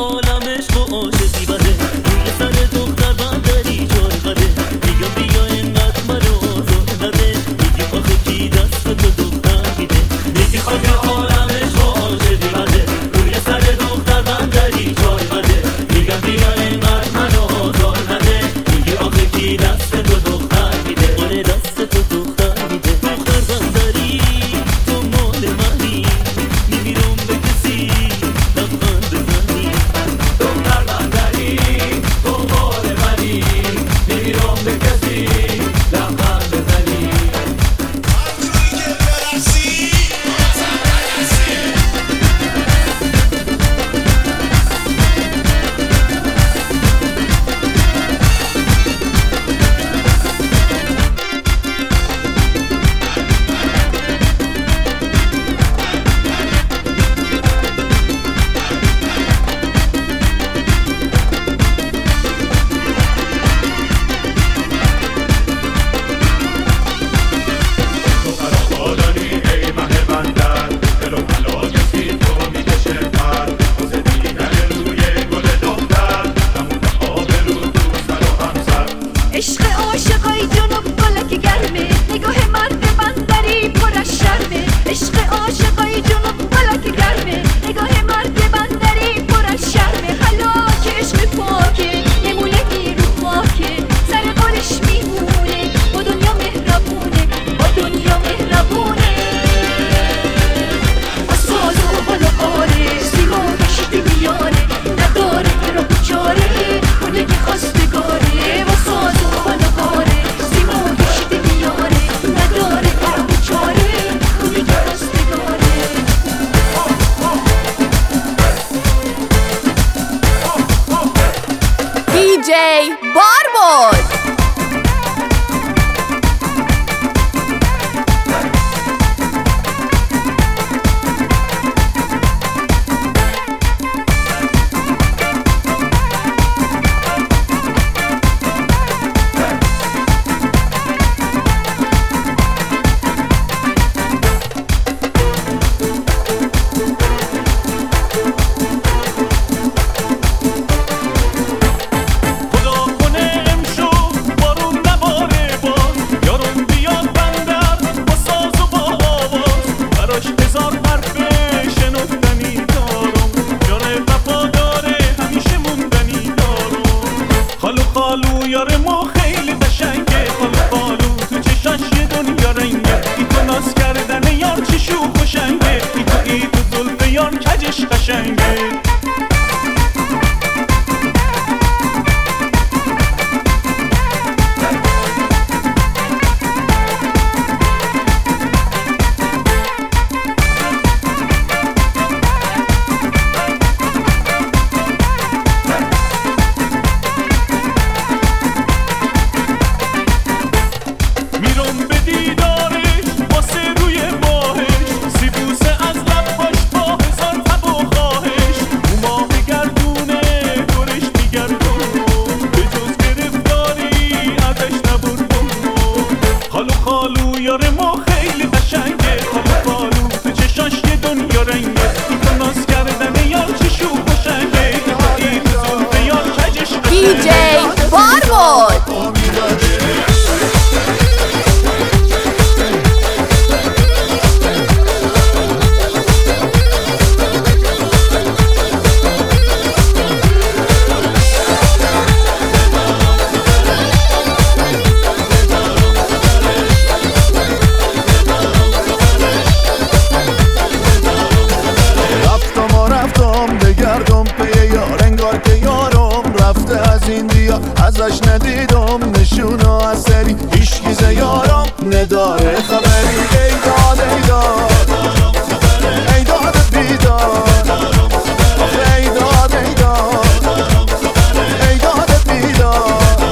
عالم عشق و عاشقی بده، روی سر دختر بندری جای بده. میگم بیا اینقدر منو آزار نده، میگی آخه کی دست تو دختر میده. میگی خاک عالم عشق و عاشقی بده، روی سر دختر بندری جای بده. میگم بیا اینقدر منو آزار نده، میگی آخه کی دست تو دختر میده. آره دست تو دختر میده. دختر بندری تو مال منی، نمیرم به کسی لبخند بزنی. دختر بندری تو مال منی، نمیرم به کسی لبخند بزنی. عشق عاشقای جنوب فلک گرمه، نگاه مرد بندری پر از شرمه. عشق عاشقای جنوب فلک گرمه، نگاه مرد بندری پر از شرمه. هلاک عشق پاکه، نمونه رو خاکه، سر قولش میمونه. با دنیا مهربونه، با دنیا مهربونه. با ساز و بالا آره، سیما کشتی میاره، نداره را بچاره، اونه که خواستگاره. با ساز و بالا آره، سیما کشتی میاره، نداره را بچاره، اونه که خواستگاره. DJ Barbod. خالو یار ما خیلی قشنگه، خالو تو چشاش یه دنیا رنگه. ای تو ناز کردن یار چه شوخ و شنگه، ای تو زلف یار کجش قشنگه. خالو یار ما خیلی قشنگه، خالو تو چشاش یه دنیا رنگه. ای تو ناز کردن یار چه شوخ و شنگه، ای تو زلف یار کجش قشنگه. DJ Barbod. ازش ندیدم نشونه اثری، هیچ گیزه یارم نداره خبری. ای داد ای داد ای داد بیداد، ای داد ای داد ای داد بیداد.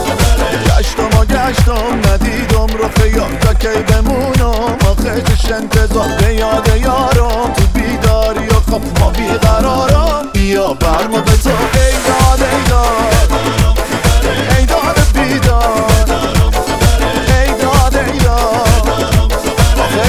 گشتم ندیدم رفیق تا کی بمونم، آخه چش انتظار به یاد یارم. تو بیداری و خب ما بیقرارم، بیا برما به تو. ای داد ای داد ای داد بیداد، ای داد ای داد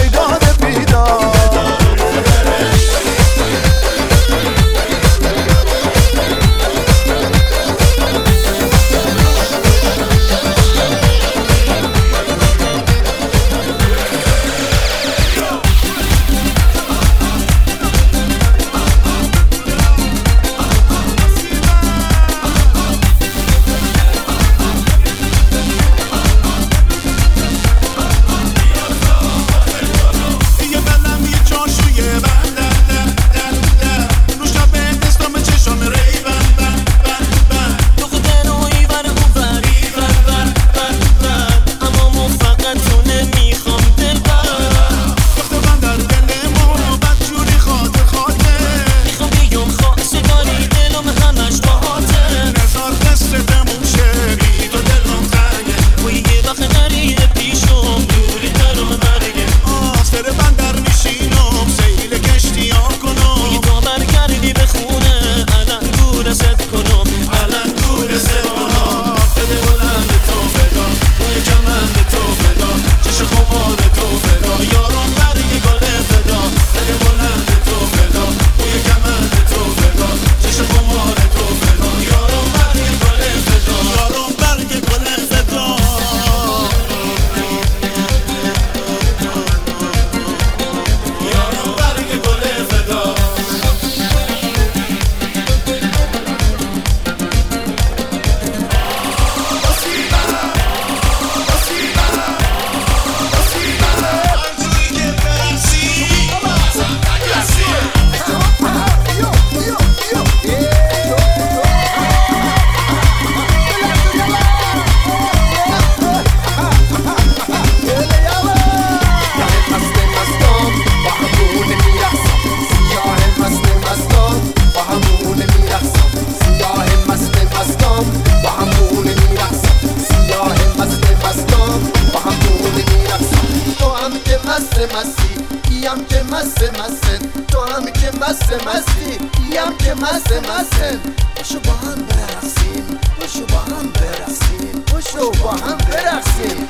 مسته مسته تو هم که مسته مستی یم که مسته مسته باشو با هم برقصیم باشو با هم برقصیم باشو با هم برقصیم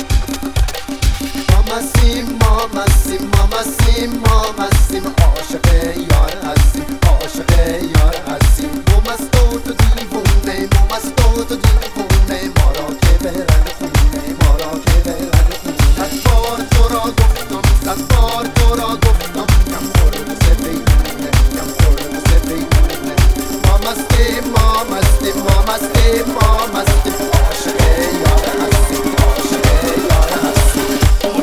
ما مستیم ما مستیم ما مستیم ما مستیم عاشق یار هستیم عاشق یار هستیم ما مست و تو دیوونه ما مست و تو دیوونه ما را که برن خونه ما را که برن خونه صد بار تو را گفتم صد بار تو را گفتم کم خورد سفیدونه کم خورد سفیدونه ما مستیم ما مستیم ما مستیم ما مستیم عاشق یار هستیم عاشق یار هستیم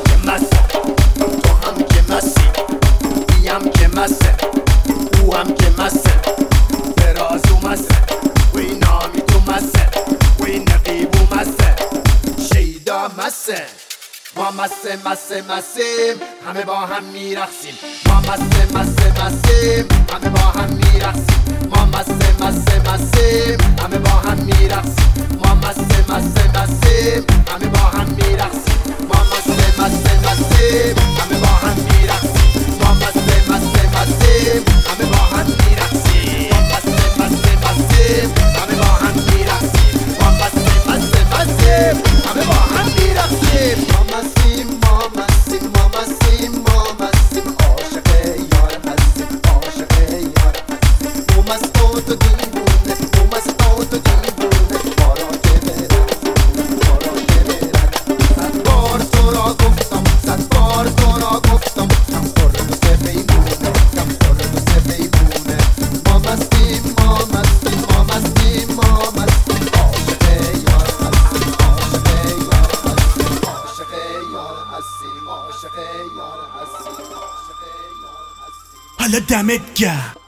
تو هم که مستی میم که مسته او هم که مسته برازو مسته وی نامی تو مسته وی نقیبو مسته شیدا مسته ما مسته مسته مسته همه با هم میرقصیم ما مسته مسته مسته همه با هم میرقصیم ما مسته مسته مسته همه با هم میرقصیم ما مسته مسته مسته همه با هم میرقصیم ما مسته مسته مسته همه با هم میرقصیم ما مسته مسته مسته همه با هم میرقصیم ما مسته مسته مسته همه با هم میرقصیم ما مسته مسته مسته همه با هم میرقصیم ما مستیم ما مستیم ما مستیم ما مستیم عاشق یار هستیم عاشق یار هستیم تو مست و تو دیوونه تو مست و تو دیوونه ما را که برن ما را که برن صد بار تو را گفتم صد بار تو را گفتم کم خورد و سفیدونه کم خورد و سفیدونه ما مستیم ما مستیم ما مستیم ما مستیم عاشق یار هستیم عاشق یار هستیم عاشق یار هستیم عاشق یار هستیم عاشق یار هستیم حالا دمت گرم